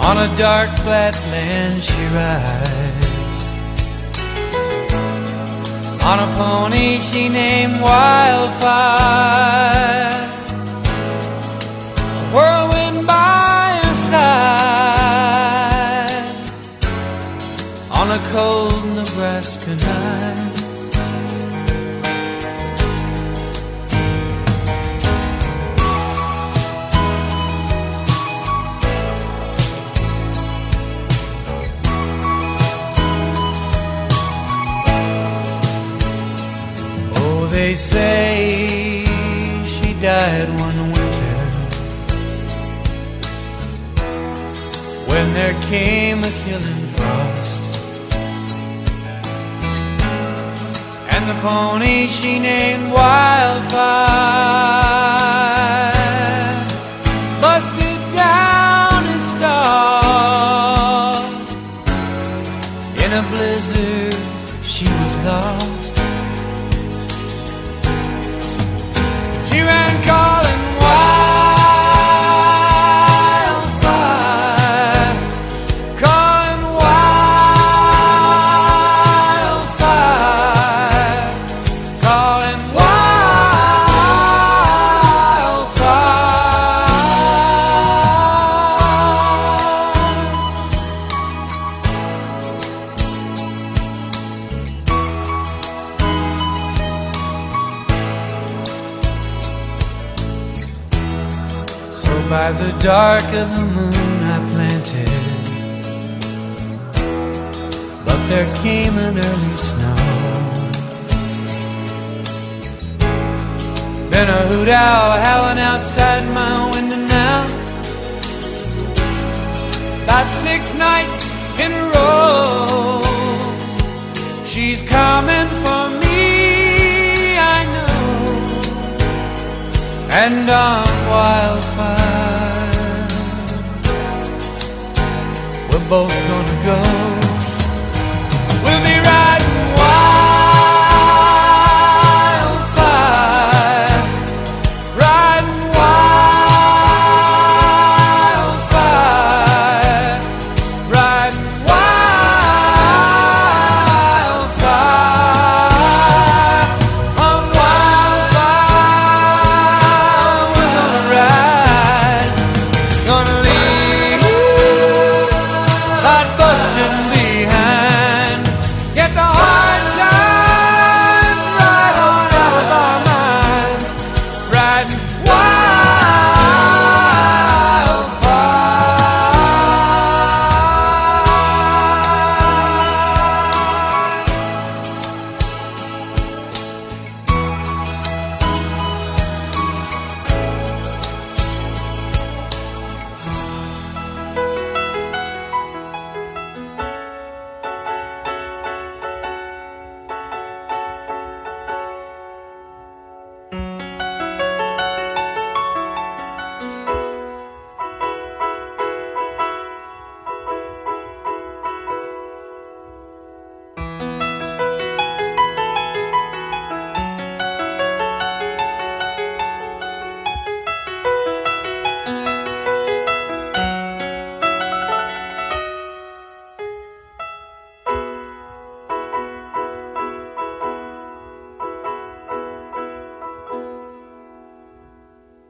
On a dark flatland she rides, on a pony she named Wildfire, a whirlwind by her side, on a cold Nebraska night. They say she died one winter when there came a killing frost, and the pony she named Wildfire busted down his stall. In a blizzard she was lost. She ran calling wildfire, calling wildfire, calling by the dark of the moon I planted, but there came an early snow. Been a hoot owl howling outside my window now, about 6 nights in a row. She's coming for me, I know, and on Wildfire we're both gonna go. We'll be right